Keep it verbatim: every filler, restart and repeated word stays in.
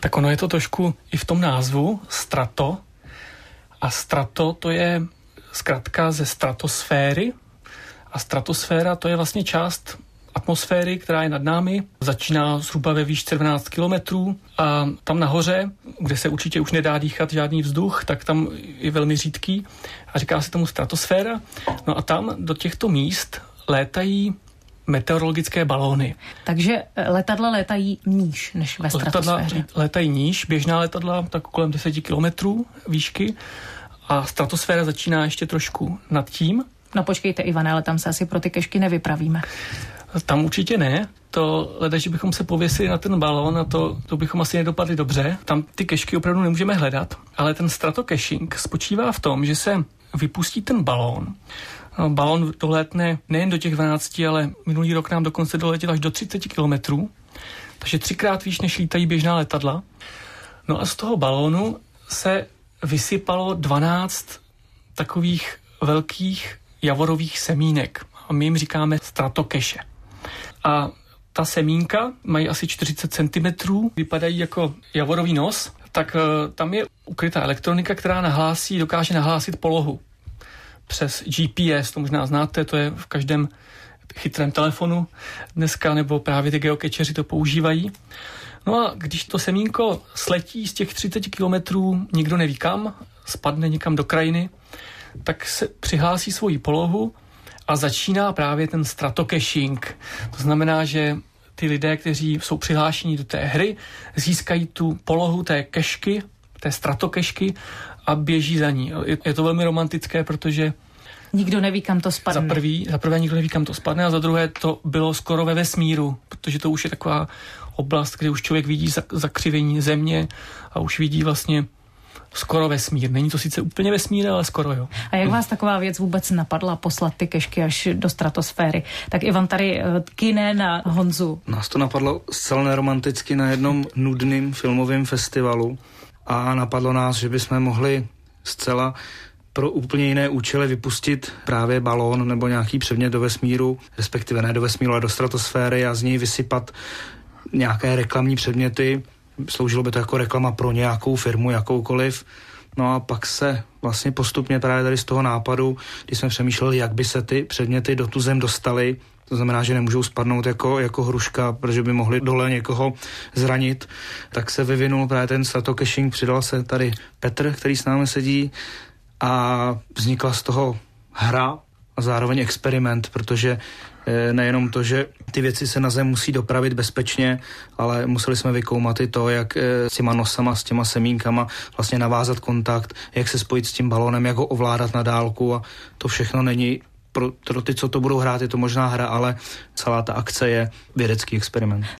Tak ono je to trošku i v tom názvu strato. A strato to je zkratka ze stratosféry. A stratosféra to je vlastně část atmosféry, která je nad námi. Začíná zhruba ve výšce dvanáct kilometrů a tam nahoře, kde se určitě už nedá dýchat žádný vzduch, tak tam je velmi řídký a říká se tomu stratosféra. No a tam do těchto míst létají meteorologické balóny. Takže letadla létají níž než ve stratosféře. Letadla létají níž, běžná letadla tak kolem deset kilometrů výšky a stratosféra začíná ještě trošku nad tím. No počkejte, Ivane, ale tam se asi pro ty kešky nevypravíme. Tam určitě ne. To leda, že bychom se pověsili na ten balón a to, to bychom asi nedopadli dobře. Tam ty kešky opravdu nemůžeme hledat, ale ten stratocaching spočívá v tom, že se vypustí ten balón. No, balón dolétne nejen do těch dvanácti, ale minulý rok nám dokonce doletěl až do třicet kilometrů, takže třikrát výš než lítají běžná letadla. No a z toho balónu se vysypalo dvanáct takových velkých javorových semínek. A my jim říkáme stratokeše. A ta semínka mají asi čtyřicet centimetrů, vypadají jako javorový nos, tak uh, tam je ukrytá elektronika, která nahlásí, dokáže nahlásit polohu. Přes G P S, to možná znáte, to je v každém chytrém telefonu dneska, nebo právě ty geocacheři to používají. No a když to semínko sletí z těch třicet kilometrů, nikdo neví kam, spadne někam do krajiny, tak se přihlásí svoji polohu a začíná právě ten stratocaching. To znamená, že ty lidé, kteří jsou přihlášení do té hry, získají tu polohu té kešky, té stratokešky a běží za ní. Je to velmi romantické, protože nikdo neví, kam to spadne. Za prvý, za prvé nikdo neví, kam to spadne a za druhé to bylo skoro ve vesmíru, protože to už je taková oblast, kde už člověk vidí zakřivení země a už vidí vlastně skoro vesmír. Není to sice úplně vesmír, ale skoro jo. A jak vás taková věc vůbec napadla poslat ty kešky až do stratosféry? Tak Ivan tady kyne na Honzu. Nás to napadlo zcela neromanticky na jednom nudným filmovém festivalu a napadlo nás, že bychom mohli zcela pro úplně jiné účely vypustit právě balón nebo nějaký předmět do vesmíru, respektive ne do vesmíru, ale do stratosféry a z něj vysypat nějaké reklamní předměty. Sloužilo by to jako reklama pro nějakou firmu, jakoukoliv. No a pak se vlastně postupně právě tady z toho nápadu, když jsme přemýšleli, jak by se ty předměty do tu zem dostaly, to znamená, že nemůžou spadnout jako, jako hruška, protože by mohli dole někoho zranit, tak se vyvinul právě ten stratocaching, přidal se tady Petr, který s námi sedí a vznikla z toho hra a zároveň experiment, protože nejenom to, že ty věci se na zem musí dopravit bezpečně, ale museli jsme vykoumat i to, jak s těma nosama, s těma semínkama vlastně navázat kontakt, jak se spojit s tím balónem, jak ho ovládat na dálku a to všechno není pro, pro ty, co to budou hrát, je to možná hra, ale celá ta akce je vědecký experiment.